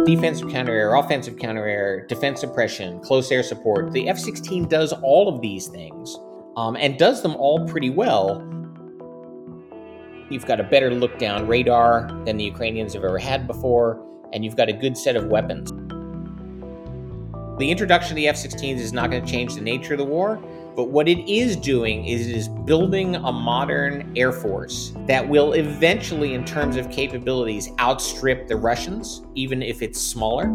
defensive counter-air, offensive counter-air, defense suppression, close air support. The F-16 does all of these things and does them all pretty well. You've got a better look-down radar than the Ukrainians have ever had before, and you've got a good set of weapons. The introduction of the F-16s is not going to change the nature of the war, but what it is doing is it is building a modern Air Force that will eventually, in terms of capabilities, outstrip the Russians, even if it's smaller.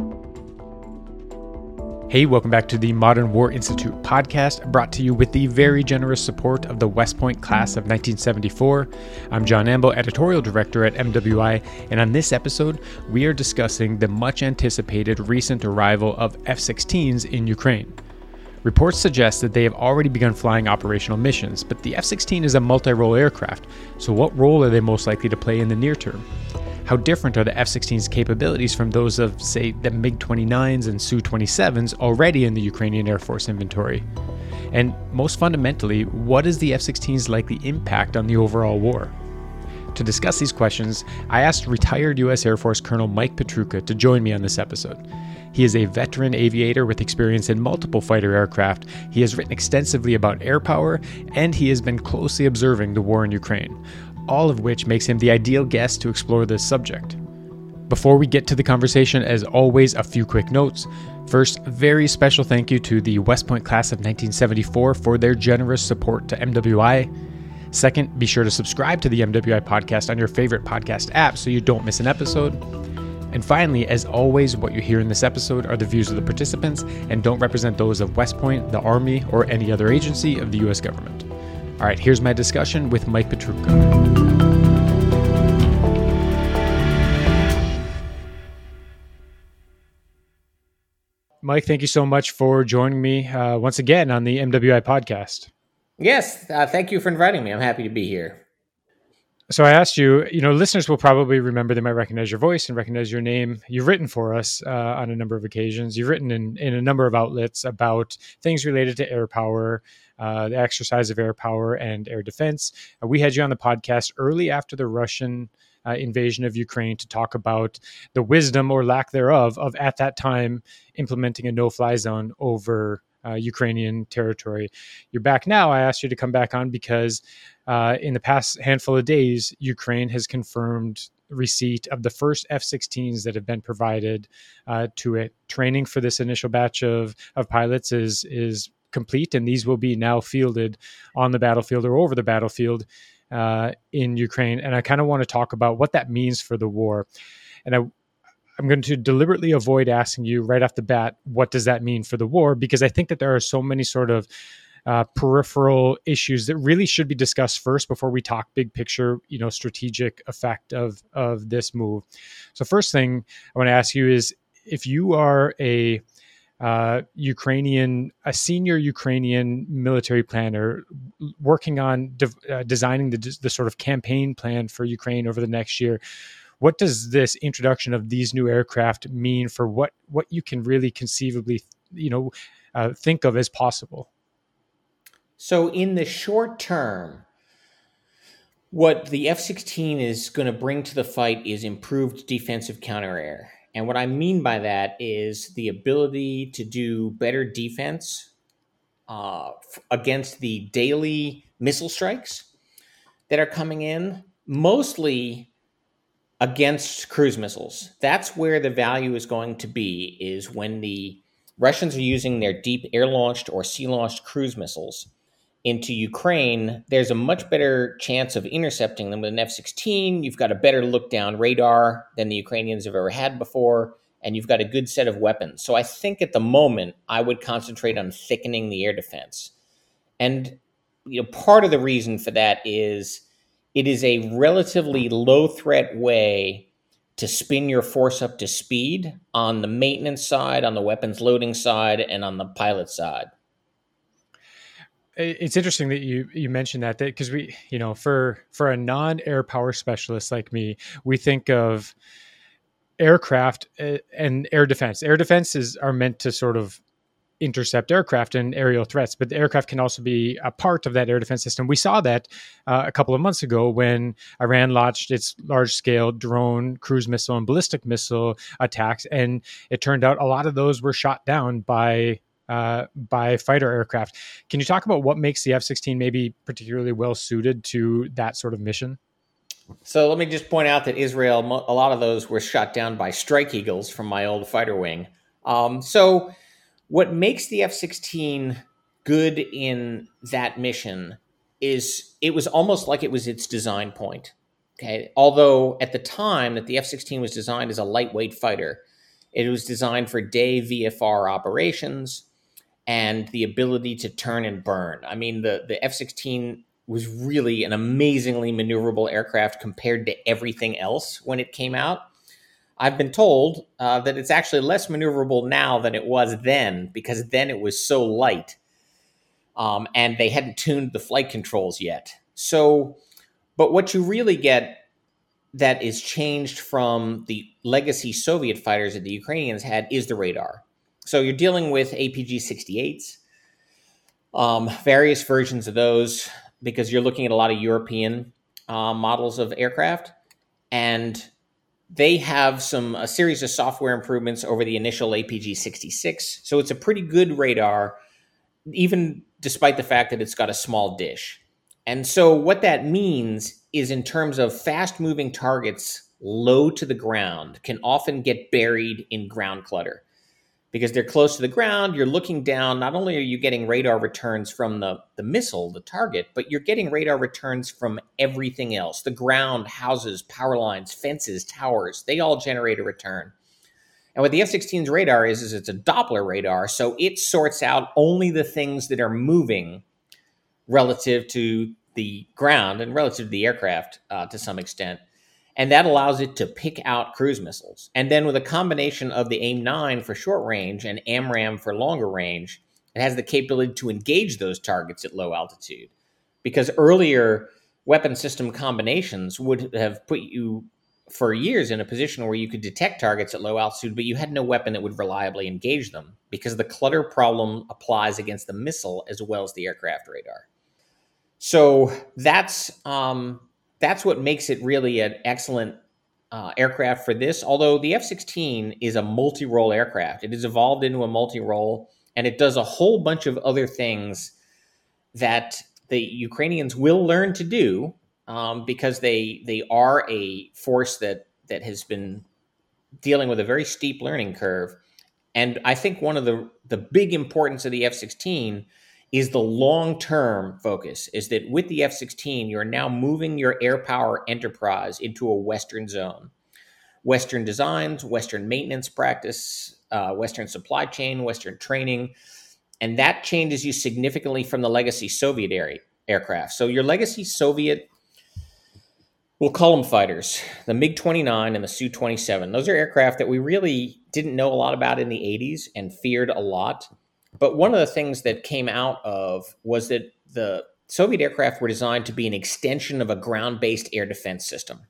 Hey, welcome back to the Modern War Institute podcast, brought to you with the very generous support of the West Point class of 1974. I'm John Amble, editorial director at MWI, and on this episode, we are discussing the much-anticipated recent arrival of F-16s in Ukraine. Reports suggest that they have already begun flying operational missions, but the F-16 is a multi-role aircraft, so what role are they most likely to play in the near term? How different are the F-16's capabilities from those of, say, the MiG-29s and Su-27s already in the Ukrainian Air Force inventory? And most fundamentally, what is the F-16's likely impact on the overall war? To discuss these questions, I asked retired U.S. Air Force Colonel Mike Petrucha to join me on this episode. He is a veteran aviator with experience in multiple fighter aircraft. He has written extensively about air power, and he has been closely observing the war in Ukraine, all of which makes him the ideal guest to explore this subject. Before we get to the conversation, as always, a few quick notes. First, a very special thank you to the West Point class of 1974 for their generous support to MWI. Second, be sure to subscribe to the MWI podcast on your favorite podcast app so you don't miss an episode. And finally, as always, what you hear in this episode are the views of the participants and don't represent those of West Point, the Army, or any other agency of the U.S. government. All right, here's my discussion with Mike Petrucha. Mike, thank you so much for joining me once again on the MWI podcast. Yes, thank you for inviting me. I'm happy to be here. So I asked you, listeners will probably remember, they might recognize your voice and recognize your name. You've written for us on a number of occasions. You've written in a number of outlets about things related to air power, the exercise of air power and air defense. We had you on the podcast early after the Russian invasion of Ukraine to talk about the wisdom or lack thereof of, at that time, implementing a no-fly zone over Ukrainian territory. You're back now. I asked you to come back on because in the past handful of days, Ukraine has confirmed receipt of the first F-16s that have been provided to it. Training for this initial batch of pilots is complete, and these will be now fielded on the battlefield or over the battlefield in Ukraine. And I kind of want to talk about what that means for the war. And I'm going to deliberately avoid asking you right off the bat, what does that mean for the war? Because I think that there are so many sort of peripheral issues that really should be discussed first before we talk big picture, strategic effect of this move. So first thing I want to ask you is, if you are a senior Ukrainian military planner working on designing the sort of campaign plan for Ukraine over the next year, what does this introduction of these new aircraft mean for what you can really conceivably, think of as possible? So in the short term, what the F-16 is going to bring to the fight is improved defensive counter-air. And what I mean by that is the ability to do better defense against the daily missile strikes that are coming in, mostly against cruise missiles. That's where the value is going to be, is when the Russians are using their deep air-launched or sea-launched cruise missiles into Ukraine. There's a much better chance of intercepting them with an F-16. You've got a better look-down radar than the Ukrainians have ever had before, and you've got a good set of weapons. So I think at the moment, I would concentrate on thickening the air defense. And part of the reason for that is it is a relatively low-threat way to spin your force up to speed on the maintenance side, on the weapons loading side, and on the pilot side. It's interesting that you mentioned that because we, for a non-air power specialist like me, we think of aircraft and air defense. Air defenses are meant to sort of intercept aircraft and aerial threats, but the aircraft can also be a part of that air defense system. We saw that a couple of months ago when Iran launched its large-scale drone, cruise missile, and ballistic missile attacks, and it turned out a lot of those were shot down by fighter aircraft. Can you talk about what makes the F-16 maybe particularly well suited to that sort of mission? So let me just point out that Israel, a lot of those were shot down by Strike Eagles from my old fighter wing. So what makes the F-16 good in that mission is it was almost like it was its design point. Okay, although at the time that the F-16 was designed as a lightweight fighter, it was designed for day VFR operations and the ability to turn and burn. I mean, the F-16 was really an amazingly maneuverable aircraft compared to everything else when it came out. I've been told that it's actually less maneuverable now than it was then, because then it was so light, and they hadn't tuned the flight controls yet. So, but what you really get that is changed from the legacy Soviet fighters that the Ukrainians had is the radar. So you're dealing with APG-68s, various versions of those, because you're looking at a lot of European models of aircraft, and they have a series of software improvements over the initial APG-66. So it's a pretty good radar, even despite the fact that it's got a small dish. And so what that means is, in terms of fast-moving targets low to the ground, can often get buried in ground clutter. Because they're close to the ground, you're looking down. Not only are you getting radar returns from the missile, the target, but you're getting radar returns from everything else. The ground, houses, power lines, fences, towers, they all generate a return. And what the F-16's radar is it's a Doppler radar, so it sorts out only the things that are moving relative to the ground and relative to the aircraft to some extent. And that allows it to pick out cruise missiles. And then with a combination of the AIM-9 for short range and AMRAAM for longer range, it has the capability to engage those targets at low altitude. Because earlier weapon system combinations would have put you for years in a position where you could detect targets at low altitude, but you had no weapon that would reliably engage them, because the clutter problem applies against the missile as well as the aircraft radar. So that's what makes it really an excellent aircraft for this. Although the F-16 is a multi-role aircraft, it has evolved into a multi-role, and it does a whole bunch of other things that the Ukrainians will learn to do, because they are a force that has been dealing with a very steep learning curve. And I think one of the big importance of the F-16 is the long-term focus, is that with the F-16, you're now moving your air power enterprise into a Western zone. Western designs, Western maintenance practice, Western supply chain, Western training, and that changes you significantly from the legacy Soviet aircraft. So your legacy Soviet, we'll call them fighters, the MiG-29 and the Su-27. Those are aircraft that we really didn't know a lot about in the 80s and feared a lot. But one of the things that came out of was that the Soviet aircraft were designed to be an extension of a ground-based air defense system.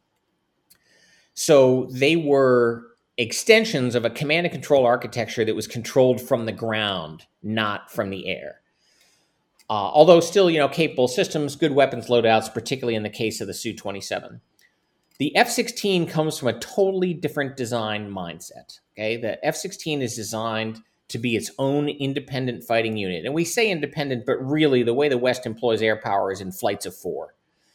So they were extensions of a command and control architecture that was controlled from the ground, not from the air. Although still, capable systems, good weapons loadouts, particularly in the case of the Su-27. The F-16 comes from a totally different design mindset. Okay, the F-16 is designed to be its own independent fighting unit. And we say independent, but really the way the West employs air power is in flights of 4.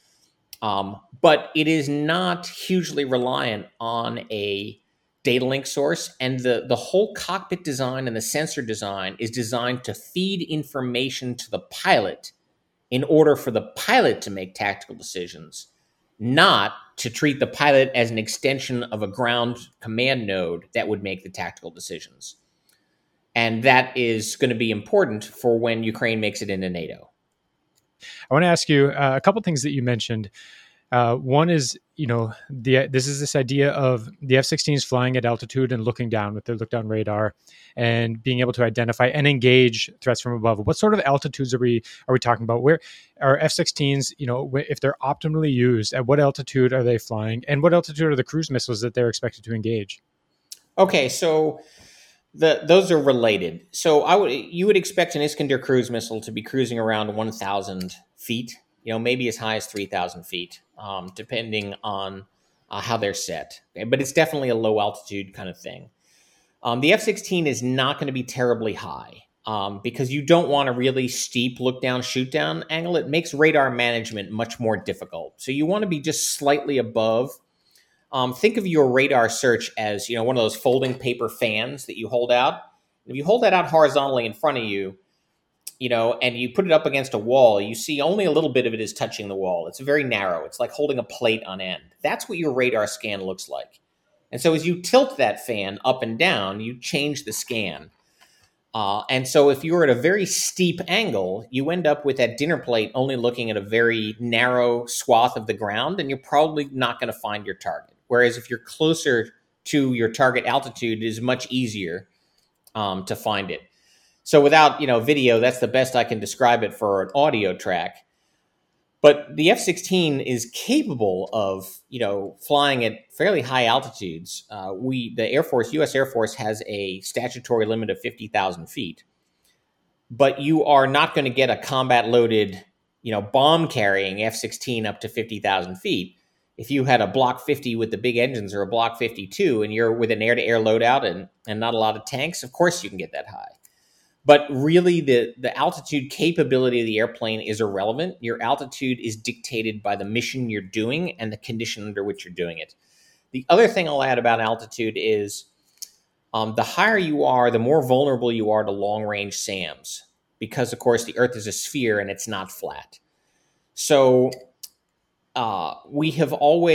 But it is not hugely reliant on a data link source. And the whole cockpit design and the sensor design is designed to feed information to the pilot in order for the pilot to make tactical decisions, not to treat the pilot as an extension of a ground command node that would make the tactical decisions. And that is going to be important for when Ukraine makes it into NATO. I want to ask you a couple things that you mentioned. One is, this idea of the F-16s flying at altitude and looking down with their look-down radar and being able to identify and engage threats from above. What sort of altitudes are we talking about? Where are F-16s, if they're optimally used, at what altitude are they flying? And what altitude are the cruise missiles that they're expected to engage? Okay, so Those are related. So you would expect an Iskander cruise missile to be cruising around 1,000 feet, maybe as high as 3,000 feet, depending on how they're set. Okay? But it's definitely a low altitude kind of thing. The F-16 is not going to be terribly high because you don't want a really steep look down, shoot down angle. It makes radar management much more difficult. So you want to be just slightly above. Think of your radar search as, one of those folding paper fans that you hold out. If you hold that out horizontally in front of you, and you put it up against a wall, you see only a little bit of it is touching the wall. It's very narrow. It's like holding a plate on end. That's what your radar scan looks like. And so as you tilt that fan up and down, you change the scan. And so if you're at a very steep angle, you end up with that dinner plate only looking at a very narrow swath of the ground, and you're probably not going to find your target. Whereas if you're closer to your target altitude, it is much easier to find it. So without video, that's the best I can describe it for an audio track. But the F-16 is capable of flying at fairly high altitudes. The Air Force, U.S. Air Force, has a statutory limit of 50,000 feet. But you are not going to get a combat-loaded, bomb-carrying F-16 up to 50,000 feet. If you had a Block 50 with the big engines or a Block 52 and you're with an air-to-air loadout and not a lot of tanks, of course you can get that high. But really, the altitude capability of the airplane is irrelevant. Your altitude is dictated by the mission you're doing and the condition under which you're doing it. The other thing I'll add about altitude is the higher you are, the more vulnerable you are to long-range SAMs because, of course, the Earth is a sphere and it's not flat. So you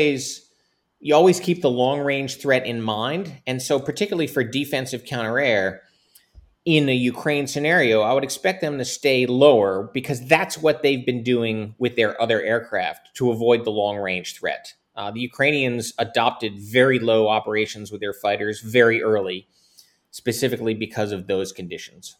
always keep the long-range threat in mind. And so particularly for defensive counter-air, in a Ukraine scenario, I would expect them to stay lower because that's what they've been doing with their other aircraft to avoid the long-range threat. The Ukrainians adopted very low operations with their fighters very early, specifically because of those conditions.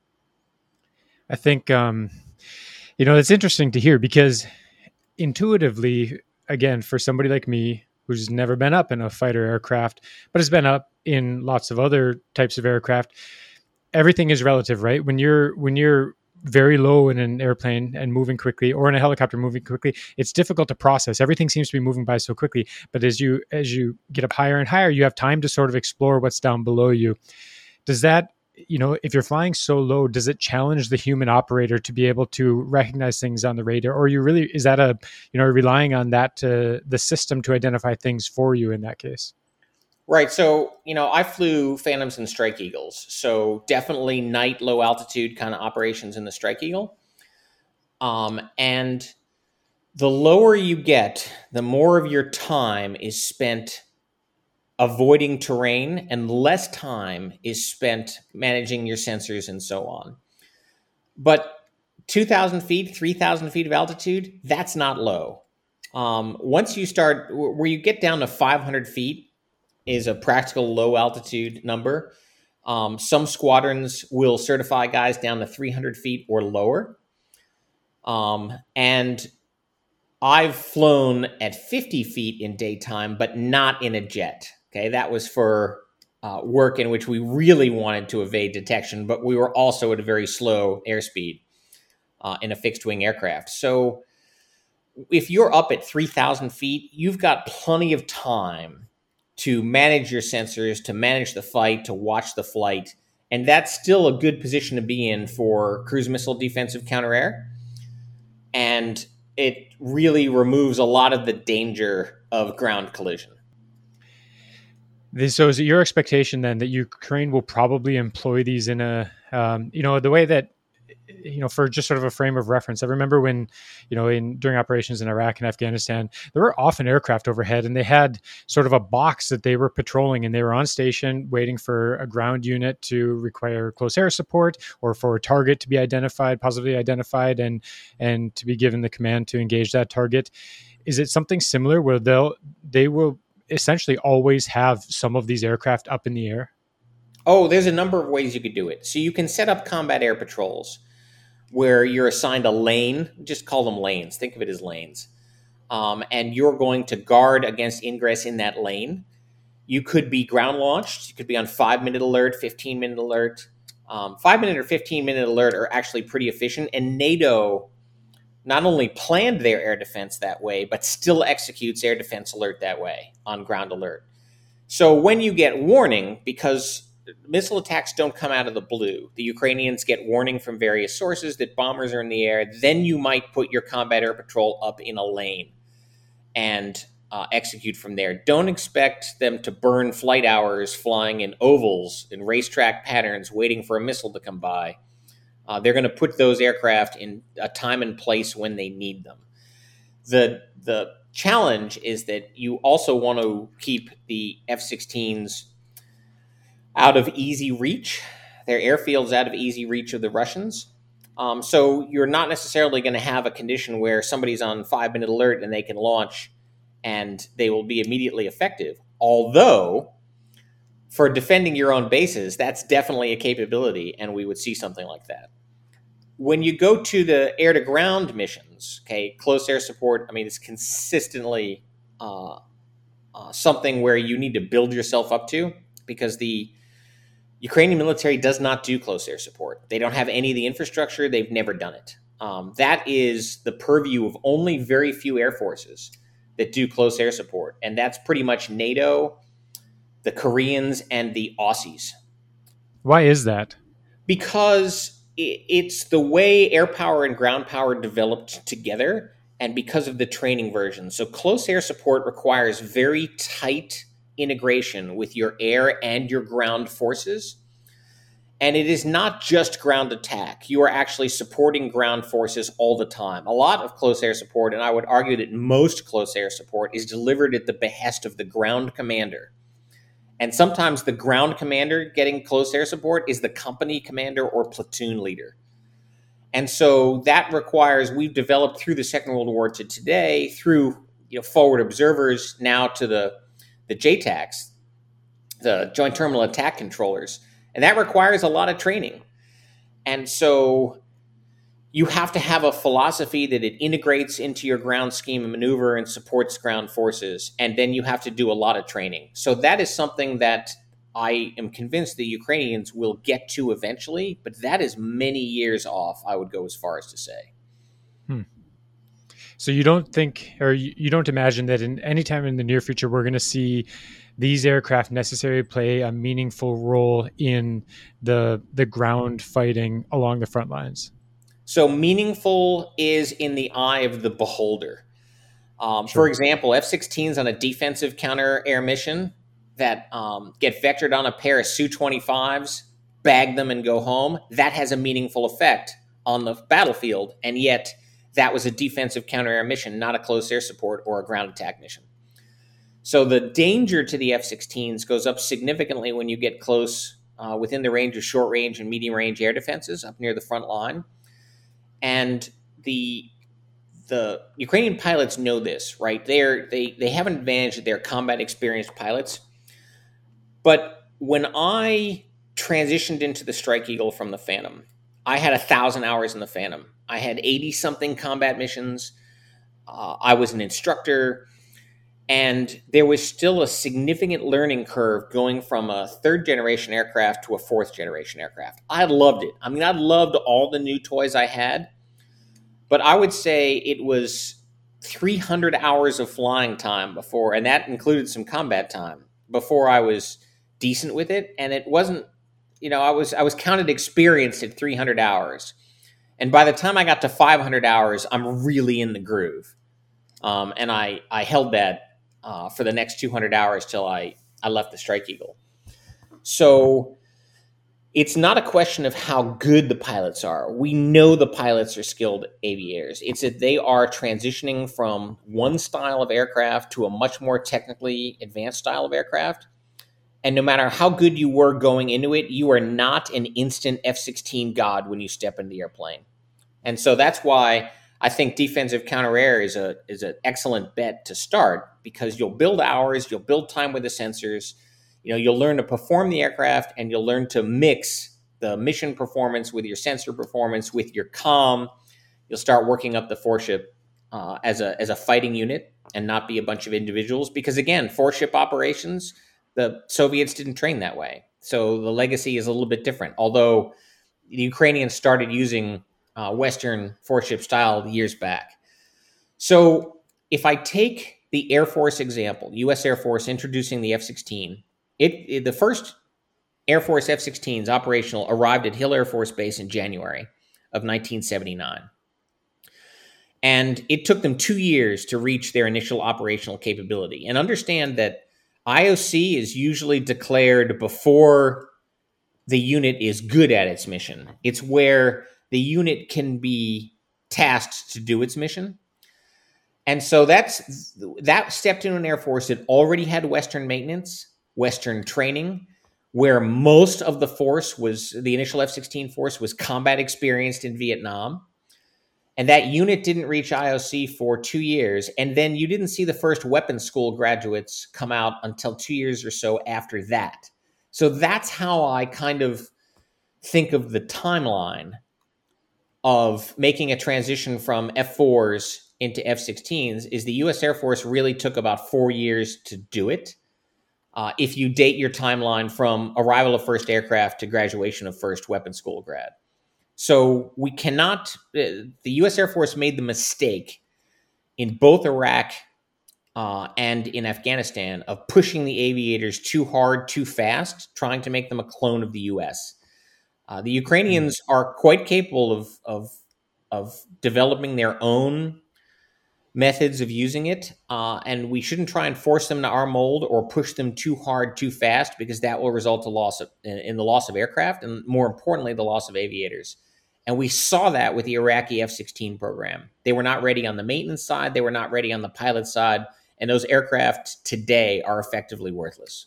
I think, it's interesting to hear because intuitively, again, for somebody like me who's never been up in a fighter aircraft, but has been up in lots of other types of aircraft, everything is relative, right? When you're very low in an airplane and moving quickly, or in a helicopter moving quickly, it's difficult to process. Everything seems to be moving by so quickly. But as you get up higher and higher, you have time to sort of explore what's down below you. Does that, if you're flying so low, does it challenge the human operator to be able to recognize things on the radar? Or is that relying on that the system to identify things for you in that case? Right. So, I flew Phantoms and Strike Eagles. So definitely night, low altitude kind of operations in the Strike Eagle. And the lower you get, the more of your time is spent avoiding terrain and less time is spent managing your sensors and so on. But 2,000 feet, 3,000 feet of altitude, that's not low. Once you start, where you get down to 500 feet, is a practical low altitude number. Some squadrons will certify guys down to 300 feet or lower. And I've flown at 50 feet in daytime, but not in a jet. Okay, that was for work in which we really wanted to evade detection, but we were also at a very slow airspeed in a fixed wing aircraft. So if you're up at 3,000 feet, you've got plenty of time to manage your sensors, to manage the fight, to watch the flight. And that's still a good position to be in for cruise missile defensive counter-air. And it really removes a lot of the danger of ground collision. So is it your expectation then that Ukraine will probably employ these in a, the way that, for just sort of a frame of reference? I remember when, during operations in Iraq and Afghanistan, there were often aircraft overhead and they had sort of a box that they were patrolling and they were on station waiting for a ground unit to require close air support or for a target to be identified, positively identified, and to be given the command to engage that target. Is it something similar where they will essentially always have some of these aircraft up in the air? Oh, there's a number of ways you could do it. So you can set up combat air patrols where you're assigned a lane. Just call them lanes. Think of it as lanes. And you're going to guard against ingress in that lane. You could be ground launched. You could be on 5-minute alert, 15-minute alert. 5-minute or 15-minute alert are actually pretty efficient. And NATO not only planned their air defense that way, but still executes air defense alert that way on ground alert. So when you get warning, because missile attacks don't come out of the blue, the Ukrainians get warning from various sources that bombers are in the air, then you might put your combat air patrol up in a lane and execute from there. Don't expect them to burn flight hours flying in ovals, in racetrack patterns, waiting for a missile to come by. They're going to put those aircraft in a time and place when they need them. The challenge is that you also want to keep the F-16s out of easy reach, their airfields out of easy reach of the Russians. So you're not necessarily going to have a condition where somebody's on 5-minute alert and they can launch and they will be immediately effective. Although, for defending your own bases, that's definitely a capability, and we would see something like that. When you go to the air-to-ground missions, okay, close air support, I mean, it's consistently something where you need to build yourself up to, because the Ukrainian military does not do close air support. They don't have any of the infrastructure. They've never done it. That is the purview of only very few air forces that do close air support, and that's pretty much NATO, the Koreans, and the Aussies. Why is that? Because it's the way air power and ground power developed together, and because of the training version. So close air support requires very tight integration with your air and your ground forces. And it is not just ground attack. You are actually supporting ground forces all the time. A lot of close air support, and I would argue that most close air support, is delivered at the behest of the ground commander. And sometimes the ground commander getting close air support is the company commander or platoon leader. And so that requires, we've developed through the Second World War to today, through forward observers, now to the JTACs, the Joint Terminal Attack Controllers. And that requires a lot of training. And so you have to have a philosophy that it integrates into your ground scheme of maneuver and supports ground forces. And then you have to do a lot of training. So that is something that I am convinced the Ukrainians will get to eventually, but that is many years off, I would go as far as to say. So you don't think, or you don't imagine that in any time in the near future, we're going to see these aircraft necessarily play a meaningful role in the ground fighting along the front lines? So meaningful is in the eye of the beholder. Sure. For example, F-16s on a defensive counter-air mission that get vectored on a pair of Su-25s, bag them and go home, that has a meaningful effect on the battlefield, and yet that was a defensive counter-air mission, not a close air support or a ground attack mission. So the danger to the F-16s goes up significantly when you get close within the range of short-range and medium-range air defenses up near the front line. And the Ukrainian pilots know this, right? They have an advantage that they're combat experienced pilots. But when I transitioned into the Strike Eagle from the Phantom, I had 1,000 hours in the Phantom. I had 80-something combat missions. I was an instructor. And there was still a significant learning curve going from a third-generation aircraft to a fourth-generation aircraft. I loved it. I mean, I loved all the new toys I had. But I would say it was 300 hours of flying time before, and that included some combat time, before I was decent with it. And it wasn't, I was counted experienced at 300 hours. And by the time I got to 500 hours, I'm really in the groove. And I held that for the next 200 hours till I left the Strike Eagle. So it's not a question of how good the pilots are. We know the pilots are skilled aviators. It's that they are transitioning from one style of aircraft to a much more technically advanced style of aircraft. And no matter how good you were going into it, you are not an instant F-16 god when you step into the airplane. And so that's why I think defensive counter-air is an excellent bet to start, because you'll build hours, you'll build time with the sensors, you'll learn to perform the aircraft, and you'll learn to mix the mission performance with your sensor performance, with your comm. You'll start working up the four-ship as a fighting unit and not be a bunch of individuals. Because again, four-ship operations, The Soviets didn't train that way. So the legacy is a little bit different, although the Ukrainians started using Western four-ship style years back. So if I take the Air Force example, U.S. Air Force introducing the F-16, the first Air Force F-16s operational arrived at Hill Air Force Base in January of 1979. And it took them 2 years to reach their initial operational capability. And understand that IOC is usually declared before the unit is good at its mission. It's where the unit can be tasked to do its mission. And so that stepped into an Air Force that already had Western maintenance, Western training, where most of the force the initial F-16 force was combat experienced in Vietnam. And that unit didn't reach IOC for 2 years. And then you didn't see the first weapons school graduates come out until 2 years or so after that. So that's how I kind of think of the timeline of making a transition from F-4s into F-16s is the U.S. Air Force really took about 4 years to do it. If you date your timeline from arrival of first aircraft to graduation of first weapons school grad. So we cannot, the U.S. Air Force made the mistake in both Iraq and in Afghanistan of pushing the aviators too hard, too fast, trying to make them a clone of the U.S. The Ukrainians are quite capable of developing their own methods of using it, and we shouldn't try and force them to our mold or push them too hard, too fast, because that will result in the loss of aircraft and, more importantly, the loss of aviators. And we saw that with the Iraqi F-16 program. They were not ready on the maintenance side. They were not ready on the pilot side. And those aircraft today are effectively worthless.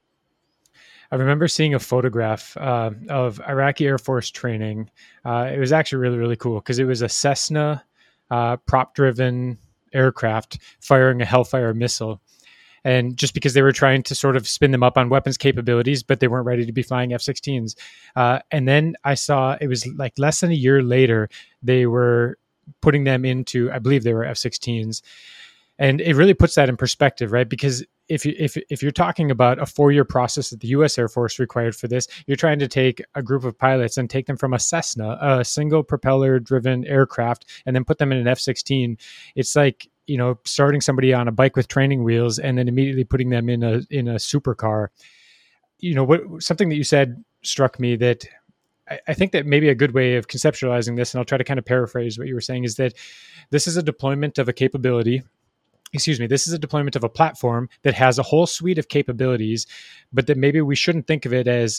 I remember seeing a photograph of Iraqi Air Force training. It was actually really, really cool because it was a Cessna prop-driven aircraft firing a Hellfire missile. And just because they were trying to sort of spin them up on weapons capabilities, but they weren't ready to be flying F-16s. And then I saw it was like less than a year later, they were putting them into, I believe they were F-16s. And it really puts that in perspective, right? Because if you're talking about a 4-year process that the U.S. Air Force required for this, you're trying to take a group of pilots and take them from a Cessna, a single propeller-driven aircraft, and then put them in an F-16. It's like, you know, starting somebody on a bike with training wheels and then immediately putting them in a supercar. You know, something that you said struck me that I think that maybe a good way of conceptualizing this, and I'll try to kind of paraphrase what you were saying, is that this is a deployment of a capability. This is a deployment of a platform that has a whole suite of capabilities, but that maybe we shouldn't think of it as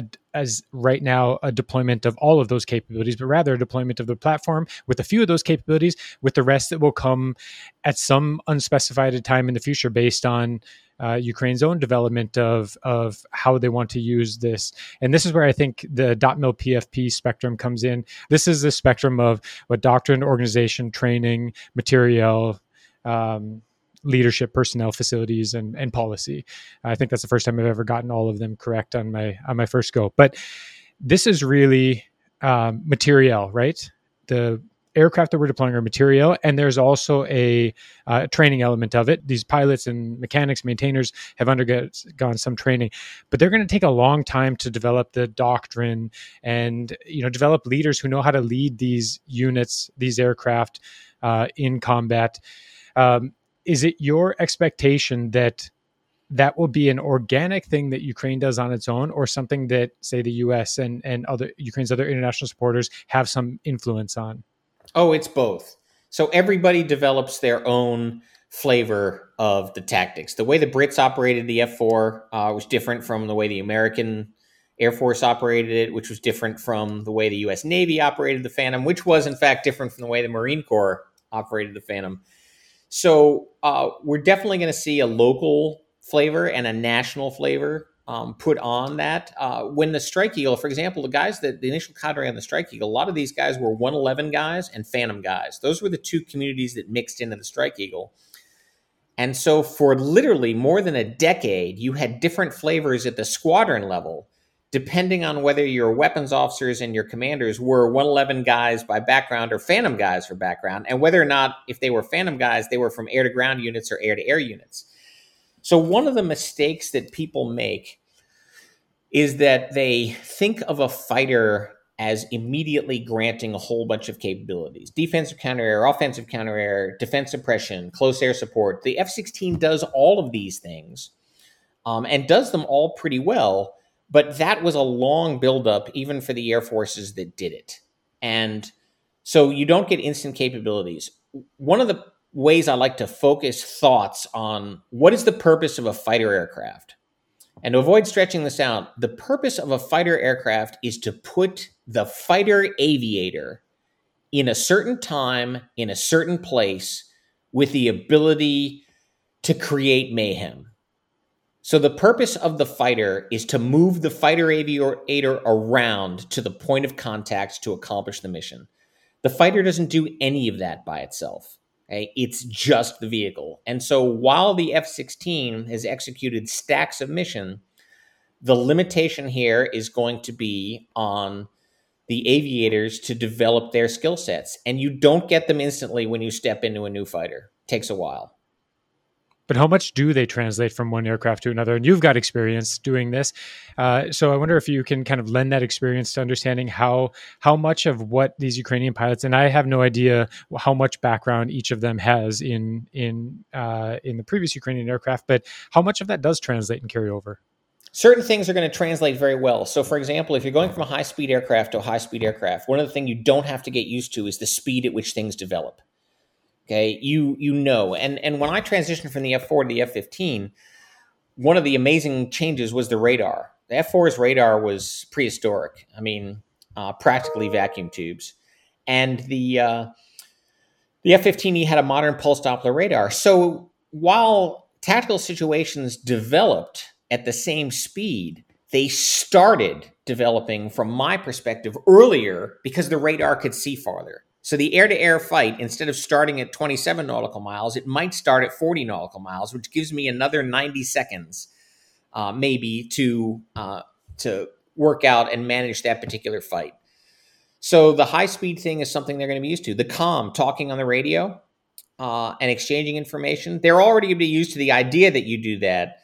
right now a deployment of all of those capabilities, but rather a deployment of the platform with a few of those capabilities, with the rest that will come at some unspecified time in the future based on Ukraine's own development of how they want to use this. And this is where I think the .mil PFP spectrum comes in. This is the spectrum of what doctrine, organization, training, materiel, leadership, personnel, facilities, and policy. I think that's the first time I've ever gotten all of them correct on my first go. But this is really materiel, right? The aircraft that we're deploying are materiel, and there's also a training element of it. These pilots and mechanics, maintainers have undergone some training, but they're going to take a long time to develop the doctrine and, you know, develop leaders who know how to lead these units, these aircraft in combat. Is it your expectation that will be an organic thing that Ukraine does on its own, or something that, say, the U.S. and other Ukraine's other international supporters have some influence on? Oh, it's both. So everybody develops their own flavor of the tactics. The way the Brits operated the F-4 was different from the way the American Air Force operated it, which was different from the way the U.S. Navy operated the Phantom, which was, in fact, different from the way the Marine Corps operated the Phantom. So we're definitely going to see a local flavor and a national flavor put on that. When the Strike Eagle, for example, the initial cadre on the Strike Eagle, a lot of these guys were 111 guys and Phantom guys. Those were the two communities that mixed into the Strike Eagle. And so for literally more than a decade, you had different flavors at the squadron level, depending on whether your weapons officers and your commanders were 111 guys by background or Phantom guys for background, and whether or not, if they were Phantom guys, they were from air-to-ground units or air-to-air units. So one of the mistakes that people make is that they think of a fighter as immediately granting a whole bunch of capabilities: defensive counter air, offensive counter air, defense suppression, close air support. The F-16 does all of these things, and does them all pretty well, but that was a long buildup even for the air forces that did it. And so you don't get instant capabilities. One of the ways I like to focus thoughts on what is the purpose of a fighter aircraft. And to avoid stretching this out, the purpose of a fighter aircraft is to put the fighter aviator in a certain time, in a certain place, with the ability to create mayhem. So the purpose of the fighter is to move the fighter aviator around to the point of contact to accomplish the mission. The fighter doesn't do any of that by itself. Okay? It's just the vehicle. And so while the F-16 has executed stacks of mission, the limitation here is going to be on the aviators to develop their skill sets. And you don't get them instantly when you step into a new fighter. It takes a while. But how much do they translate from one aircraft to another? And you've got experience doing this. So I wonder if you can kind of lend that experience to understanding how much of what these Ukrainian pilots, and I have no idea how much background each of them has in the previous Ukrainian aircraft, but how much of that does translate and carry over? Certain things are going to translate very well. So, for example, if you're going from a high-speed aircraft to a high-speed aircraft, one of the things you don't have to get used to is the speed at which things develop. Okay, you know, and when I transitioned from the F4 to the F-15, one of the amazing changes was the radar. The F4's radar was prehistoric. I mean, practically vacuum tubes, and the F-15E had a modern pulse Doppler radar. So while tactical situations developed at the same speed, they started developing, from my perspective, earlier because the radar could see farther. So the air-to-air fight, instead of starting at 27 nautical miles, it might start at 40 nautical miles, which gives me another 90 seconds, maybe, to work out and manage that particular fight. So the high-speed thing is something they're going to be used to. The comm, talking on the radio and exchanging information, they're already going to be used to the idea that you do that.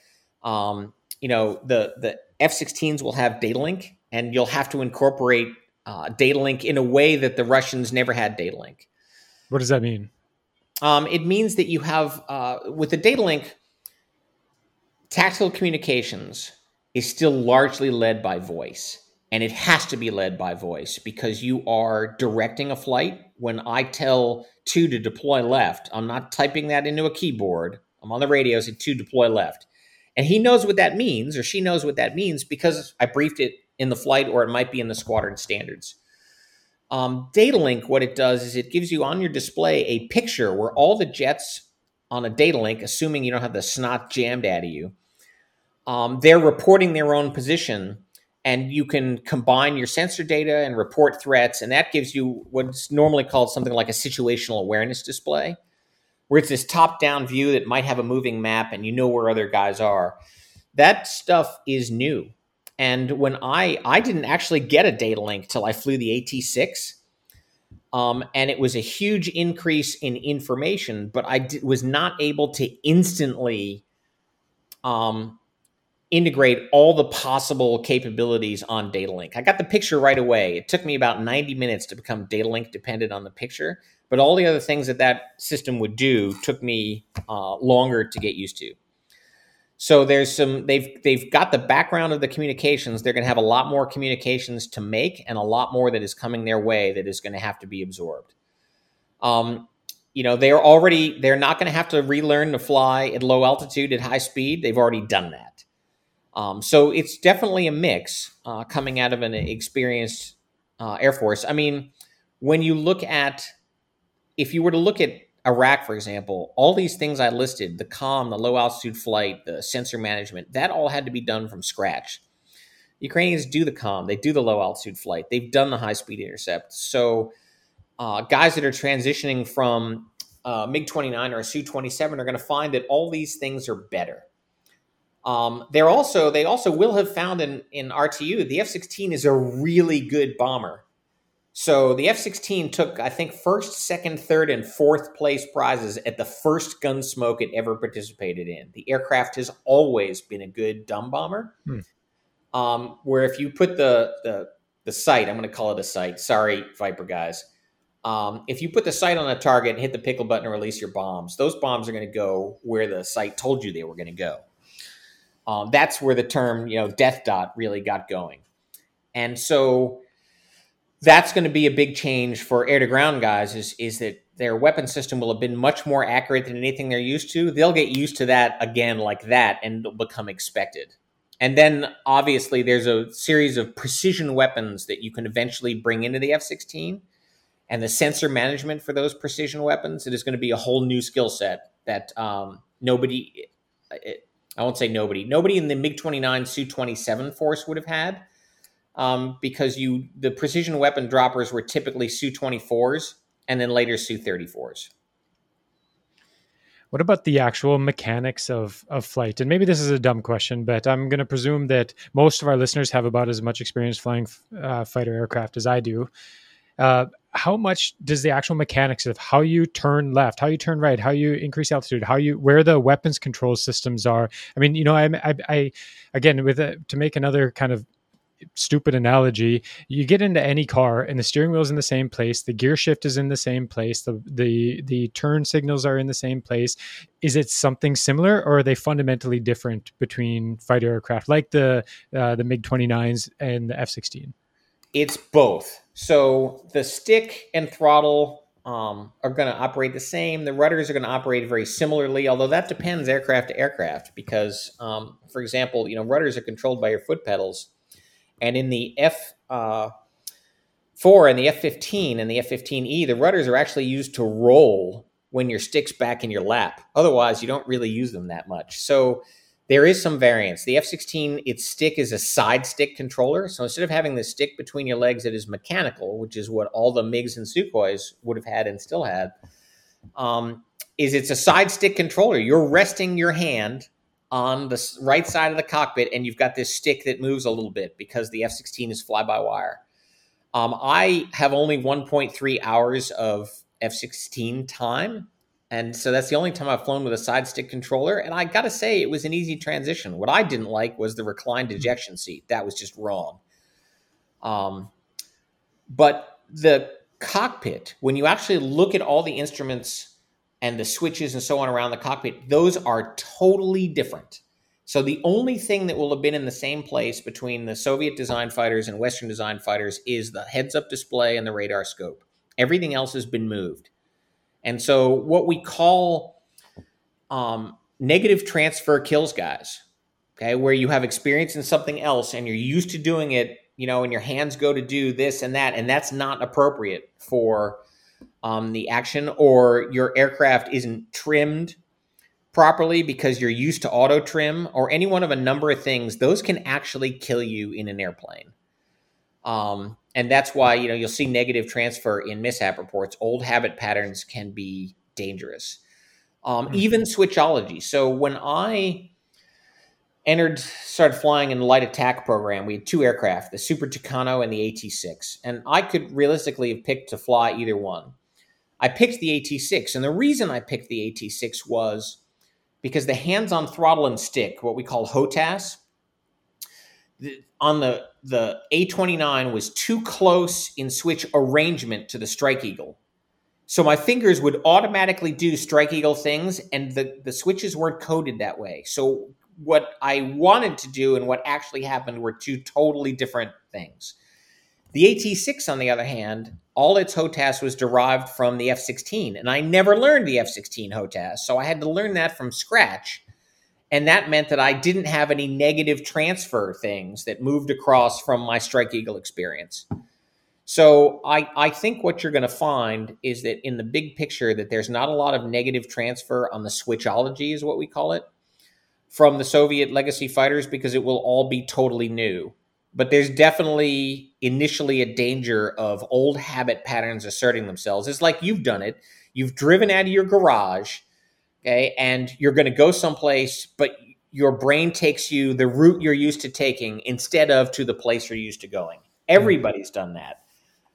The F-16s will have data link, and you'll have to incorporate data link in a way that the Russians never had data link. What does that mean? It means that you have, with the data link, tactical communications is still largely led by voice. And it has to be led by voice because you are directing a flight. When I tell 2 to deploy left, I'm not typing that into a keyboard. I'm on the radio, saying 2 deploy left. And he knows what that means, or she knows what that means, because I briefed it in the flight, or it might be in the squadron standards. Data link, what it does is it gives you on your display a picture where all the jets on a data link, assuming you don't have the snot jammed out of you, they're reporting their own position, and you can combine your sensor data and report threats, and that gives you what's normally called something like a situational awareness display, where it's this top-down view that might have a moving map and you know where other guys are. That stuff is new. And when I didn't actually get a data link till I flew the AT-6, and it was a huge increase in information, but I was not able to instantly integrate all the possible capabilities on data link. I got the picture right away. It took me about 90 minutes to become data link dependent on the picture, but all the other things that system would do took me longer to get used to. So there's they've got the background of the communications. They're going to have a lot more communications to make, and a lot more that is coming their way that is going to have to be absorbed. They're not going to have to relearn to fly at low altitude at high speed. They've already done that. So it's definitely a mix coming out of an experienced Air Force. I mean, if you were to look at Iraq, for example, all these things I listed, the comm, the low altitude flight, the sensor management, that all had to be done from scratch. The Ukrainians do the comm, they do the low altitude flight, they've done the high speed intercept. So guys that are transitioning from MiG-29 or a Su-27 are going to find that all these things are better. They also will have found in RTU, the F-16 is a really good bomber. So the F-16 took, I think, first, second, third, and fourth place prizes at the first Gunsmoke it ever participated in. The aircraft has always been a good dumb bomber. Where if you put the sight, I'm going to call it a sight. Sorry, Viper guys. If you put the sight on a target and hit the pickle button and release your bombs, those bombs are going to go where the sight told you they were going to go. That's where the term, death dot really got going. And so that's going to be a big change for air-to-ground guys is that their weapon system will have been much more accurate than anything they're used to. They'll get used to that again like that, and it'll become expected. And then, obviously, there's a series of precision weapons that you can eventually bring into the F-16. And the sensor management for those precision weapons, it is going to be a whole new skill set that nobody in the MiG-29 Su-27 force would have had. Because the precision weapon droppers were typically Su-24s and then later Su-34s. What about the actual mechanics of flight? And maybe this is a dumb question, but I'm going to presume that most of our listeners have about as much experience flying fighter aircraft as I do. How much does the actual mechanics of how you turn left, how you turn right, how you increase altitude, where the weapons control systems are? I mean, I again, to make another kind of stupid analogy, you get into any car and the steering wheel is in the same place, the gear shift is in the same place, the turn signals are in the same place. Is it something similar, or are they fundamentally different between fighter aircraft like the MiG-29s and the F-16? It's both. So the stick and throttle are going to operate the same. The rudders are going to operate very similarly, although that depends aircraft to aircraft because, for example, rudders are controlled by your foot pedals. And in the F4 and the F-15 and the F-15E, the rudders are actually used to roll when your stick's back in your lap. Otherwise, you don't really use them that much. So there is some variance. The F-16, its stick is a side stick controller. So instead of having the stick between your legs that is mechanical, which is what all the MiGs and Sukhois would have had and still had, it's a side stick controller. You're resting your hand on the right side of the cockpit, and you've got this stick that moves a little bit because the F-16 is fly-by-wire. I have only 1.3 hours of F-16 time, and so that's the only time I've flown with a side stick controller, and I got to say, it was an easy transition. What I didn't like was the reclined ejection seat. That was just wrong. But the cockpit, when you actually look at all the instruments and the switches and so on around the cockpit, those are totally different. So the only thing that will have been in the same place between the Soviet-designed fighters and Western-designed fighters is the heads-up display and the radar scope. Everything else has been moved. And so what we call negative transfer kills guys, okay, where you have experience in something else and you're used to doing it, and your hands go to do this and that's not appropriate for the action, or your aircraft isn't trimmed properly because you're used to auto trim, or any one of a number of things, those can actually kill you in an airplane. And that's why, you'll see negative transfer in mishap reports. Old habit patterns can be dangerous. Even switchology. So when I started flying in the light attack program, we had two aircraft, the Super Tucano and the AT-6. And I could realistically have picked to fly either one. I picked the AT-6, and the reason I picked the AT-6 was because the hands-on throttle and stick, what we call HOTAS, on the A-29 was too close in switch arrangement to the Strike Eagle. So my fingers would automatically do Strike Eagle things, and the switches weren't coded that way. So what I wanted to do and what actually happened were two totally different things. The AT-6, on the other hand, all its HOTAS was derived from the F-16, and I never learned the F-16 HOTAS, so I had to learn that from scratch, and that meant that I didn't have any negative transfer things that moved across from my Strike Eagle experience. So I think what you're going to find is that in the big picture that there's not a lot of negative transfer on the switchology, is what we call it, from the Soviet legacy fighters, because it will all be totally new. But there's definitely initially a danger of old habit patterns asserting themselves. It's like you've done it. You've driven out of your garage, okay, and you're going to go someplace, but your brain takes you the route you're used to taking instead of to the place you're used to going. Everybody's done that.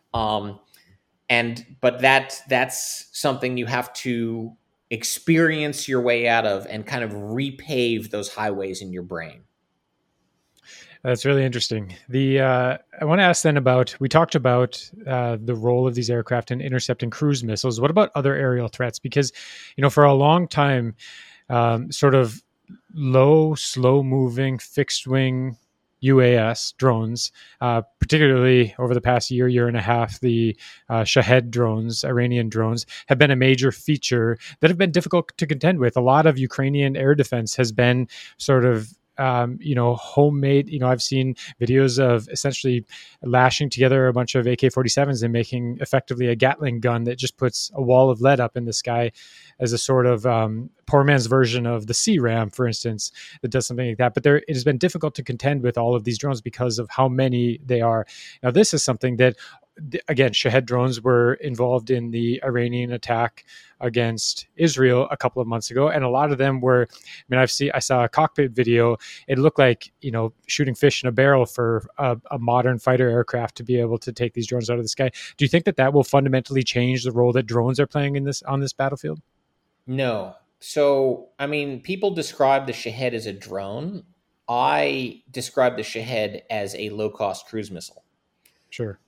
Um, but that's something you have to experience your way out of and kind of repave those highways in your brain. That's really interesting. I want to ask then about, we talked about the role of these aircraft in intercepting cruise missiles. What about other aerial threats? Because, for a long time, sort of low, slow moving, fixed wing UAS drones, particularly over the past year and a half, the Shahed drones, Iranian drones, have been a major feature that have been difficult to contend with. A lot of Ukrainian air defense has been sort of homemade. I've seen videos of essentially lashing together a bunch of AK-47s and making effectively a Gatling gun that just puts a wall of lead up in the sky as a sort of poor man's version of the C-RAM, for instance, that does something like that. But it has been difficult to contend with all of these drones because of how many they are. Now, this is something that, again, Shahed drones were involved in the Iranian attack against Israel a couple of months ago, and a lot of them were. I saw a cockpit video. It looked like shooting fish in a barrel for a modern fighter aircraft to be able to take these drones out of the sky. Do you think that will fundamentally change the role that drones are playing on this battlefield? No. So, people describe the Shahed as a drone. I describe the Shahed as a low-cost cruise missile. Sure.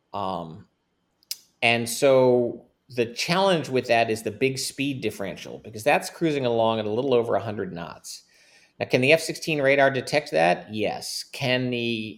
And so the challenge with that is the big speed differential, because that's cruising along at a little over 100 knots. Now, can the F-16 radar detect that? Yes. Can the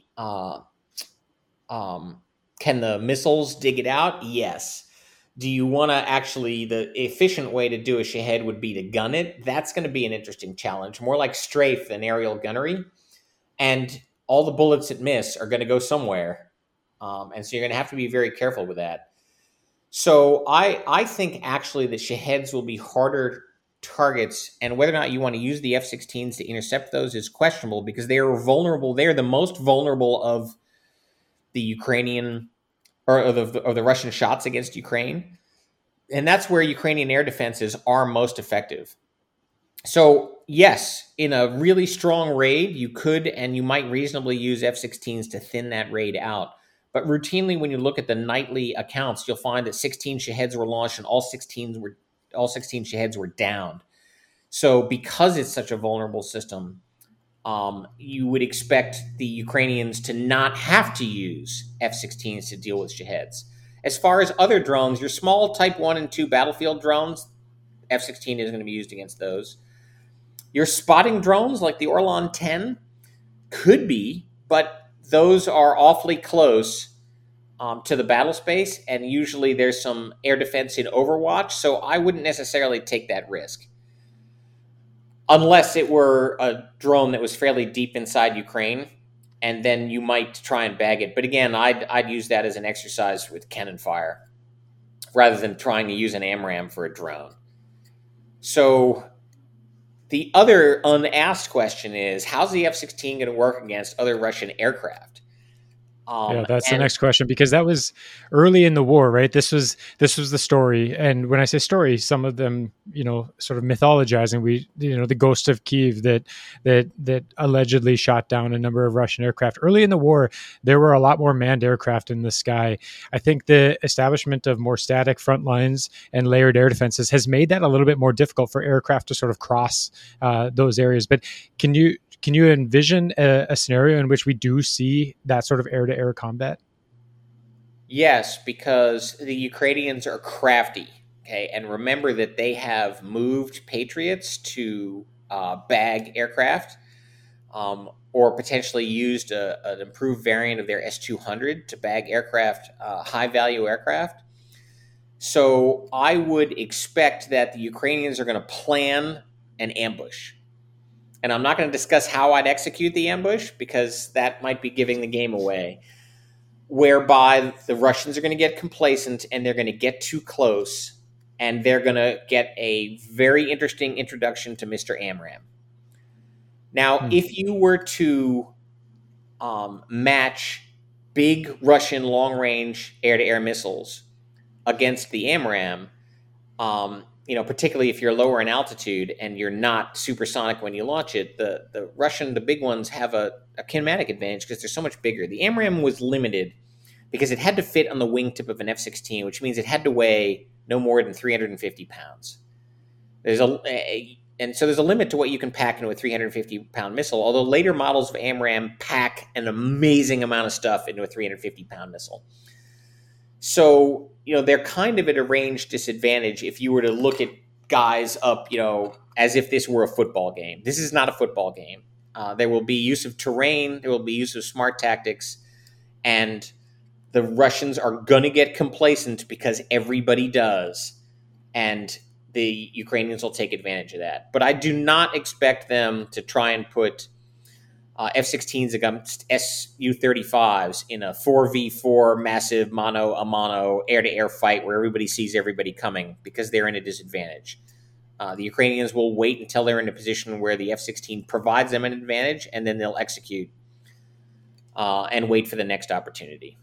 missiles dig it out? Yes. Do you want to actually, the efficient way to do a Shahed would be to gun it? That's going to be an interesting challenge, more like strafe than aerial gunnery. And all the bullets that miss are going to go somewhere. And so you're going to have to be very careful with that. So I think actually the Shaheds will be harder targets, and whether or not you want to use the F-16s to intercept those is questionable, because they are vulnerable. They're the most vulnerable of the Ukrainian or the Russian shots against Ukraine. And that's where Ukrainian air defenses are most effective. So yes, in a really strong raid, you could and you might reasonably use F-16s to thin that raid out. But routinely, when you look at the nightly accounts, you'll find that 16 Shaheds were launched and all 16 Shaheds were downed. So because it's such a vulnerable system, you would expect the Ukrainians to not have to use F-16s to deal with Shaheds. As far as other drones, your small Type 1 and 2 battlefield drones, F-16 isn't going to be used against those. Your spotting drones, like the Orlan 10, could be, but those are awfully close to the battle space, and usually there's some air defense in Overwatch, so I wouldn't necessarily take that risk. Unless it were a drone that was fairly deep inside Ukraine, and then you might try and bag it. But again, I'd use that as an exercise with cannon fire, rather than trying to use an AMRAAM for a drone. So the other unasked question is, how's the F-16 going to work against other Russian aircraft? That's the next question, because that was early in the war, right? This was the story. And when I say story, some of them, sort of mythologizing, the Ghost of Kiev that allegedly shot down a number of Russian aircraft. Early in the war, there were a lot more manned aircraft in the sky. I think the establishment of more static front lines and layered air defenses has made that a little bit more difficult for aircraft to sort of cross those areas. But can you envision a scenario in which we do see that sort of air-to-air combat? Yes, because the Ukrainians are crafty, okay? And remember that they have moved Patriots to bag aircraft, or potentially used an improved variant of their S-200 to bag aircraft, high-value aircraft. So I would expect that the Ukrainians are going to plan an ambush. And I'm not going to discuss how I'd execute the ambush, because that might be giving the game away, whereby the Russians are going to get complacent and they're going to get too close, and they're going to get a very interesting introduction to Mr. AMRAAM. Now, if you were to match big Russian long-range air-to-air missiles against the AMRAAM, particularly if you're lower in altitude and you're not supersonic when you launch it, the big ones have a kinematic advantage because they're so much bigger. The AMRAAM was limited because it had to fit on the wingtip of an F-16, which means it had to weigh no more than 350 pounds. And so there's a limit to what you can pack into a 350-pound missile, although later models of AMRAAM pack an amazing amount of stuff into a 350-pound missile. So, they're kind of at a range disadvantage if you were to look at guys up, as if this were a football game. This is not a football game. There will be use of terrain. There will be use of smart tactics. And the Russians are going to get complacent because everybody does. And the Ukrainians will take advantage of that. But I do not expect them to try and put F-16s against Su-35s in a 4v4 massive mano-a-mano air-to-air fight where everybody sees everybody coming because they're in a disadvantage. The Ukrainians will wait until they're in a position where the F-16 provides them an advantage, and then they'll execute and wait for the next opportunity.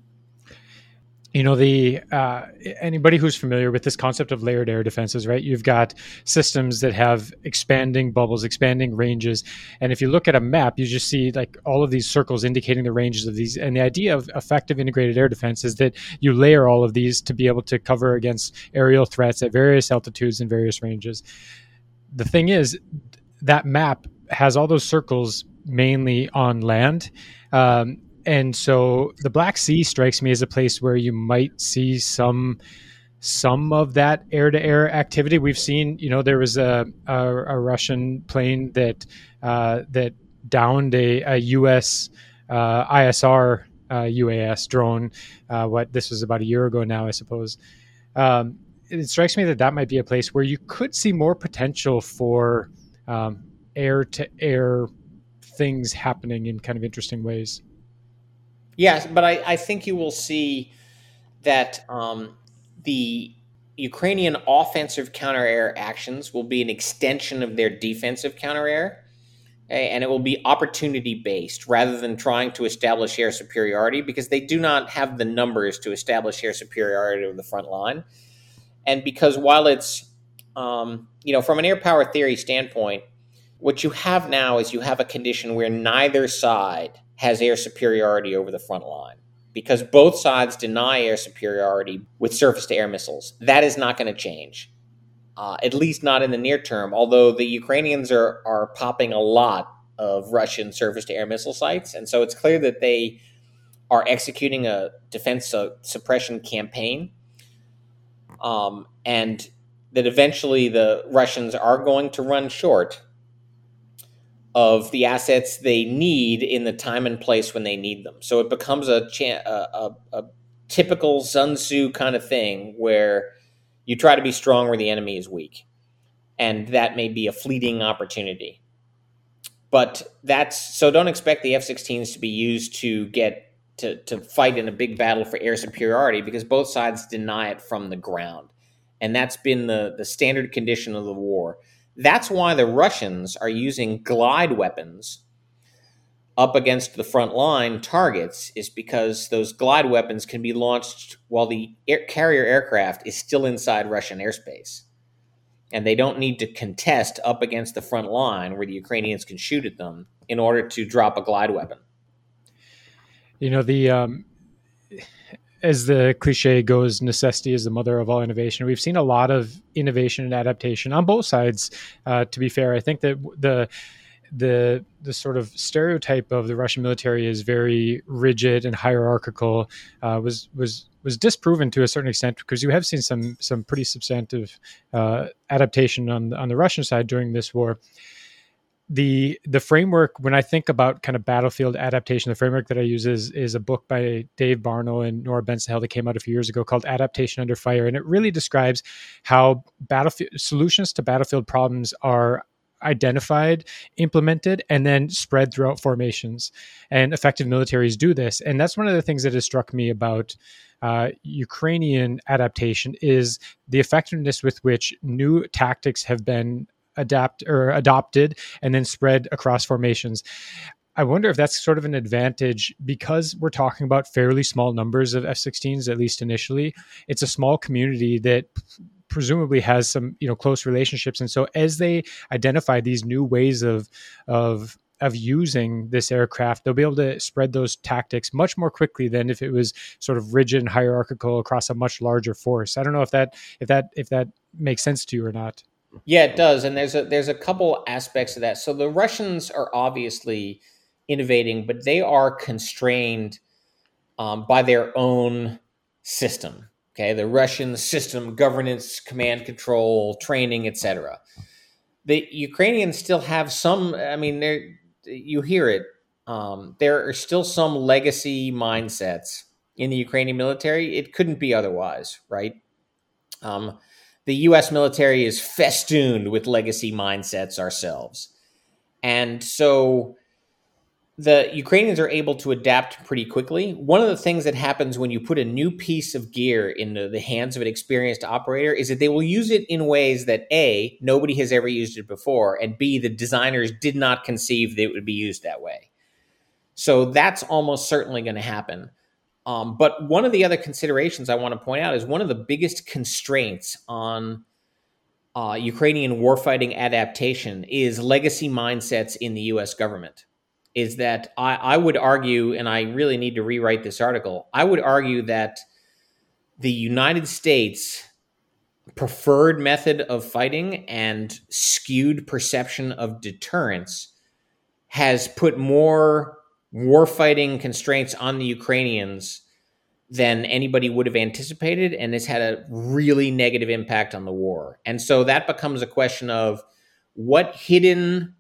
Anybody who's familiar with this concept of layered air defenses, right? You've got systems that have expanding bubbles, expanding ranges. And if you look at a map, you just see like all of these circles indicating the ranges of these. And the idea of effective integrated air defense is that you layer all of these to be able to cover against aerial threats at various altitudes and various ranges. The thing is, that map has all those circles mainly on land. And so the Black Sea strikes me as a place where you might see some of that air-to-air activity. We've seen, there was a Russian plane that downed a U.S. ISR UAS drone. This was about a year ago now, I suppose. It strikes me that might be a place where you could see more potential for air-to-air things happening in kind of interesting ways. Yes, but I think you will see that the Ukrainian offensive counter-air actions will be an extension of their defensive counter-air, and it will be opportunity-based rather than trying to establish air superiority, because they do not have the numbers to establish air superiority over the front line. And because while it's, from an air power theory standpoint, what you have now is you have a condition where neither side has air superiority over the front line, because both sides deny air superiority with surface-to-air missiles. That is not going to change, at least not in the near term, although the Ukrainians are popping a lot of Russian surface-to-air missile sites, and so it's clear that they are executing a defense suppression campaign, and that eventually the Russians are going to run short of the assets they need in the time and place when they need them. So it becomes a typical Sun Tzu kind of thing where you try to be strong where the enemy is weak. And that may be a fleeting opportunity. But so don't expect the F-16s to be used to get to fight in a big battle for air superiority, because both sides deny it from the ground. And that's been the standard condition of the war. That's why the Russians are using glide weapons up against the front line targets, is because those glide weapons can be launched while the carrier aircraft is still inside Russian airspace. And they don't need to contest up against the front line where the Ukrainians can shoot at them in order to drop a glide weapon. As the cliche goes, necessity is the mother of all innovation. We've seen a lot of innovation and adaptation on both sides. To be fair, I think that the sort of stereotype of the Russian military is very rigid and hierarchical. Was disproven to a certain extent, because you have seen some pretty substantive adaptation on the Russian side during this war. The framework, when I think about kind of battlefield adaptation, the framework that I use is a book by Dave Barno and Nora Ben-Sahel that came out a few years ago called Adaptation Under Fire. And it really describes how solutions to battlefield problems are identified, implemented, and then spread throughout formations. And effective militaries do this. And that's one of the things that has struck me about Ukrainian adaptation, is the effectiveness with which new tactics have been adopted and then spread across formations. I wonder if that's sort of an advantage, because we're talking about fairly small numbers of F-16s, at least initially. It's a small community that presumably has some, close relationships. And so as they identify these new ways of of using this aircraft, they'll be able to spread those tactics much more quickly than if it was sort of rigid and hierarchical across a much larger force. I don't know if that makes sense to you or not. Yeah, it does. And there's a couple aspects of that. So the Russians are obviously innovating, but they are constrained by their own system. Okay, the Russian system, governance, command control, training, etc. The Ukrainians still have some. I mean, you hear it. There are still some legacy mindsets in the Ukrainian military. It couldn't be otherwise, right? The U.S. military is festooned with legacy mindsets ourselves, and so the Ukrainians are able to adapt pretty quickly. One of the things that happens when you put a new piece of gear into the hands of an experienced operator is that they will use it in ways that A, nobody has ever used it before, and B, the designers did not conceive that it would be used that way. So that's almost certainly going to happen. But one of the other considerations I want to point out is one of the biggest constraints on Ukrainian warfighting adaptation is legacy mindsets in the U.S. government. Is that I would argue, and I really need to rewrite this article, I would argue that the United States preferred method of fighting and skewed perception of deterrence has put more warfighting constraints on the Ukrainians than anybody would have anticipated, and it's had a really negative impact on the war. And so that becomes a question of what hidden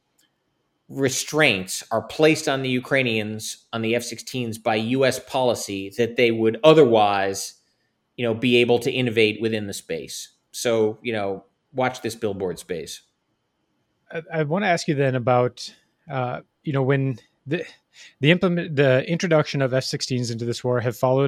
restraints are placed on the Ukrainians on the F-16s by U.S. policy that they would otherwise, be able to innovate within the space. So, watch this billboard space. I want to ask you then about, when the introduction of F-16s into this war have followed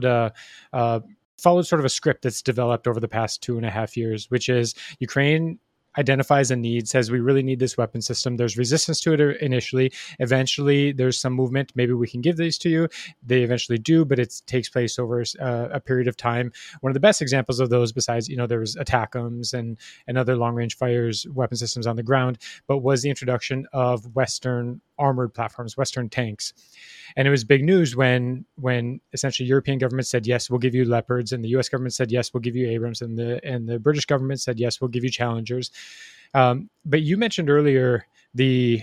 sort of a script that's developed over the past 2.5 years, which is Ukraine identifies a need, says we really need this weapon system. There's resistance to it initially. Eventually, there's some movement. Maybe we can give these to you. They eventually do, but it takes place over a period of time. One of the best examples of those, besides, there was ATACMS and other long-range fires, weapon systems on the ground, but was the introduction of Western armored platforms, Western tanks. And it was big news when essentially European governments said, yes, we'll give you Leopards, and the US government said, yes, we'll give you Abrams, and the British government said, yes, we'll give you Challengers. But you mentioned earlier the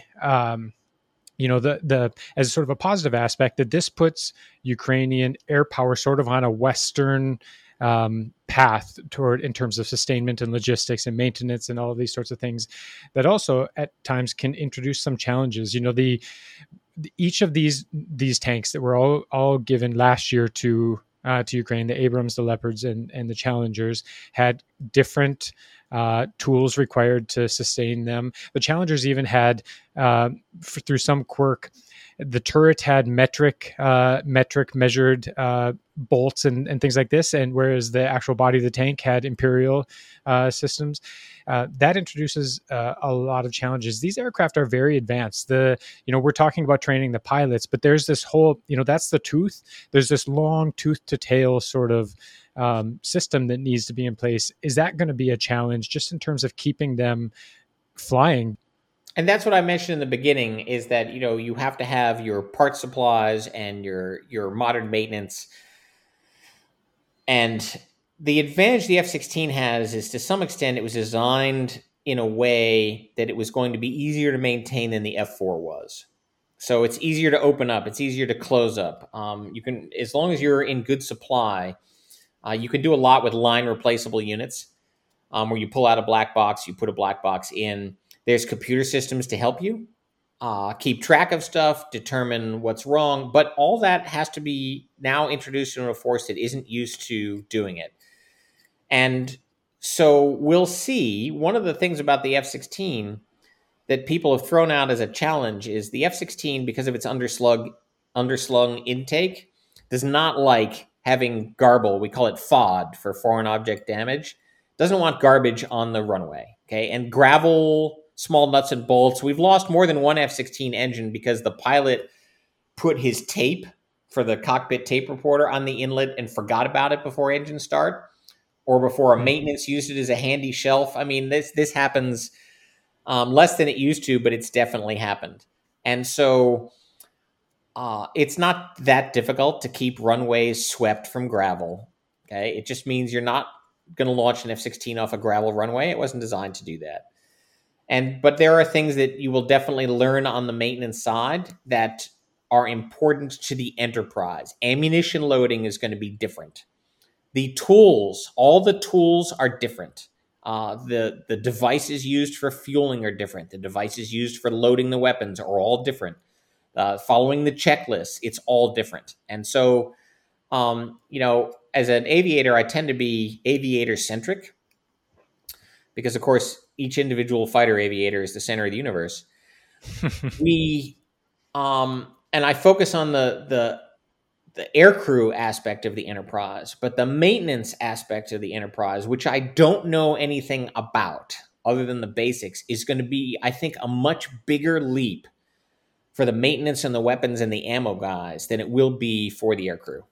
as sort of a positive aspect that this puts Ukrainian air power sort of on a Western path toward, in terms of sustainment and logistics and maintenance and all of these sorts of things that also at times can introduce some challenges. Each of these tanks that were all given last year to Ukraine, the Abrams, the Leopards, and the Challengers, had different tools required to sustain them. The Challengers even had, through some quirk, the turret had metric measured bolts and things like this, and whereas the actual body of the tank had imperial systems. That introduces a lot of challenges. These aircraft are very advanced. We're talking about training the pilots, but there's this whole, that's the tooth. There's this long tooth to tail sort of system that needs to be in place. Is that going to be a challenge just in terms of keeping them flying? And that's what I mentioned in the beginning, is that, you have to have your part supplies and your modern maintenance. And the advantage the F-16 has is, to some extent, it was designed in a way that it was going to be easier to maintain than the F-4 was. So it's easier to open up. It's easier to close up. You can, as long as you're in good supply, you can do a lot with line replaceable units, where you pull out a black box, you put a black box in. There's computer systems to help you keep track of stuff, determine what's wrong, but all that has to be now introduced into a force that isn't used to doing it. And so we'll see. One of the things about the F-16 that people have thrown out as a challenge is the F-16, because of its underslung intake, does not like having garble. We call it FOD, for foreign object damage. Doesn't want garbage on the runway. Okay, and gravel, small nuts and bolts. We've lost more than one F-16 engine because the pilot put his tape for the cockpit tape recorder on the inlet and forgot about it before engine start, or before a maintenance used it as a handy shelf. I mean, this happens less than it used to, but it's definitely happened. And so it's not that difficult to keep runways swept from gravel. Okay, it just means you're not going to launch an F-16 off a gravel runway. It wasn't designed to do that. But there are things that you will definitely learn on the maintenance side that are important to the enterprise. Ammunition loading is going to be different. The tools, all the tools are different. The devices used for fueling are different. The devices used for loading the weapons are all different. Following the checklist, it's all different. And so, as an aviator, I tend to be aviator-centric because, of course, each individual fighter aviator is the center of the universe. And I focus on the aircrew aspect of the enterprise, but the maintenance aspect of the enterprise, which I don't know anything about other than the basics, is going to be, I think, a much bigger leap for the maintenance and the weapons and the ammo guys than it will be for the aircrew.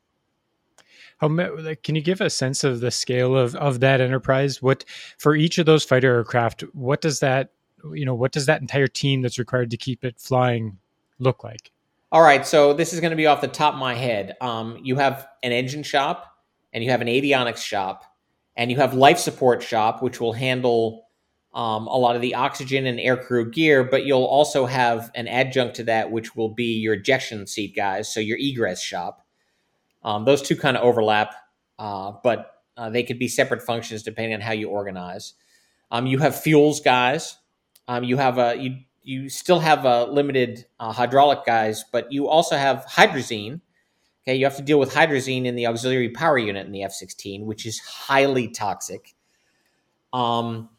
Can you give a sense of the scale of that enterprise? What, for each of those fighter aircraft, what does that entire team that's required to keep it flying look like? All right, so this is going to be off the top of my head. You have an engine shop, and you have an avionics shop, and you have life support shop, which will handle a lot of the oxygen and aircrew gear, but you'll also have an adjunct to that, which will be your ejection seat guys, so your egress shop. Those two kind of overlap, but they could be separate functions depending on how you organize. You have fuels guys. You still have limited hydraulic guys, but you also have hydrazine. Okay, you have to deal with hydrazine in the auxiliary power unit in the F-16, which is highly toxic. COM.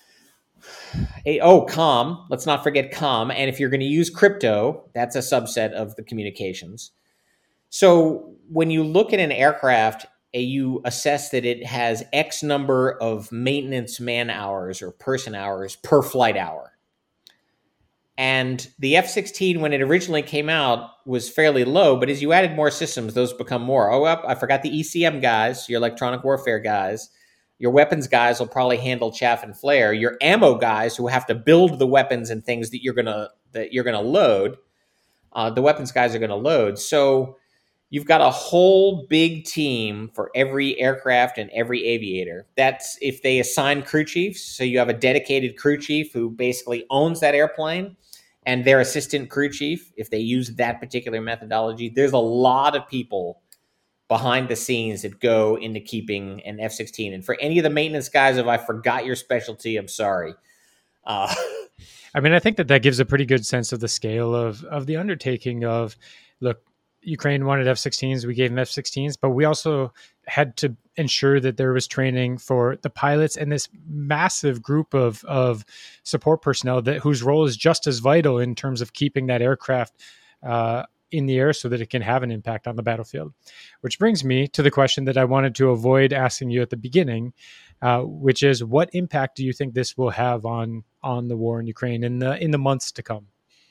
Let's not forget COM. And if you're going to use crypto, that's a subset of the communications. So when you look at an aircraft, you assess that it has X number of maintenance man hours or person hours per flight hour. And the F-16, when it originally came out, was fairly low, but as you added more systems, those become more. I forgot the ECM guys, your electronic warfare guys. Your weapons guys will probably handle chaff and flare. Your ammo guys, who have to build the weapons and things that you're gonna load, the weapons guys are gonna load. So you've got a whole big team for every aircraft and every aviator. That's if they assign crew chiefs. So you have a dedicated crew chief who basically owns that airplane, and their assistant crew chief, if they use that particular methodology. There's a lot of people behind the scenes that go into keeping an F-16. And for any of the maintenance guys, if I forgot your specialty, I'm sorry. I think that gives a pretty good sense of the scale of the undertaking of, look, Ukraine wanted F-16s, we gave them F-16s, but we also had to ensure that there was training for the pilots and this massive group of support personnel whose role is just as vital in terms of keeping that aircraft in the air so that it can have an impact on the battlefield. Which brings me to the question that I wanted to avoid asking you at the beginning, which is, what impact do you think this will have on the war in Ukraine in the months to come?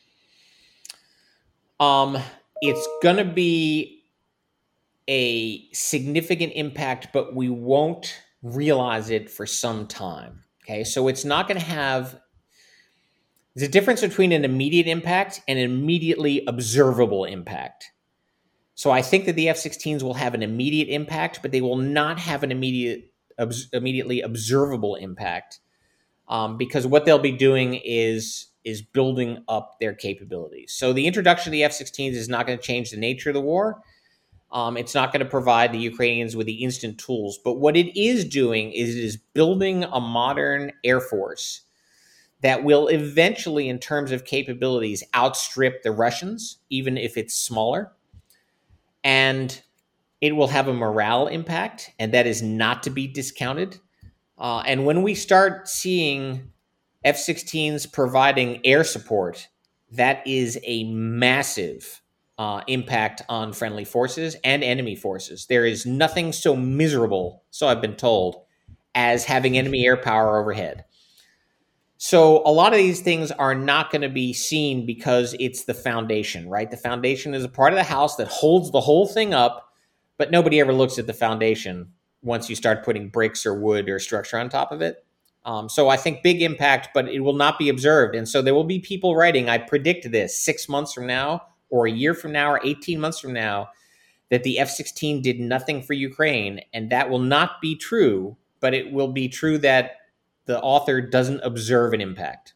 It's going to be a significant impact, but we won't realize it for some time. Okay, so it's not going to have. There's a difference between an immediate impact and an immediately observable impact. So I think that the F-16s will have an immediate impact, but they will not have an immediately observable impact, because what they'll be doing is building up their capabilities. So the introduction of the F-16s is not going to change the nature of the war. It's not going to provide the Ukrainians with the instant tools. But what it is doing is it is building a modern Air Force that will eventually, in terms of capabilities, outstrip the Russians, even if it's smaller. And it will have a morale impact, and that is not to be discounted. And when we start seeing F-16s providing air support, that is a massive impact on friendly forces and enemy forces. There is nothing so miserable, so I've been told, as having enemy air power overhead. So a lot of these things are not going to be seen because it's the foundation, right? The foundation is a part of the house that holds the whole thing up, but nobody ever looks at the foundation once you start putting bricks or wood or structure on top of it. So I think big impact, but it will not be observed. And so there will be people writing, I predict this 6 months from now, or a year from now, or 18 months from now, that the F-16 did nothing for Ukraine. And that will not be true, but it will be true that the author doesn't observe an impact.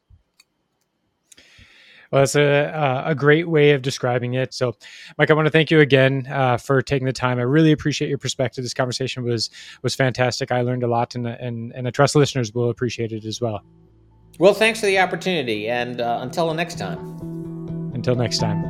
Well, that's a great way of describing it. So, Mike, I want to thank you again for taking the time. I really appreciate your perspective. This conversation was fantastic. I learned a lot, and I trust listeners will appreciate it as well. Well, thanks for the opportunity, and until the next time. Until next time.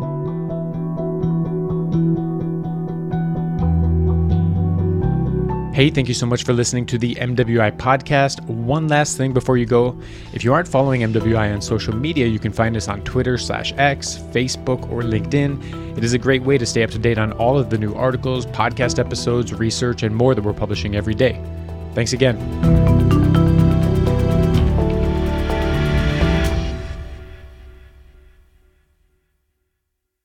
Hey, thank you so much for listening to the MWI podcast. One last thing before you go. If you aren't following MWI on social media, you can find us on Twitter/X, Facebook, or LinkedIn. It is a great way to stay up to date on all of the new articles, podcast episodes, research, and more that we're publishing every day. Thanks again.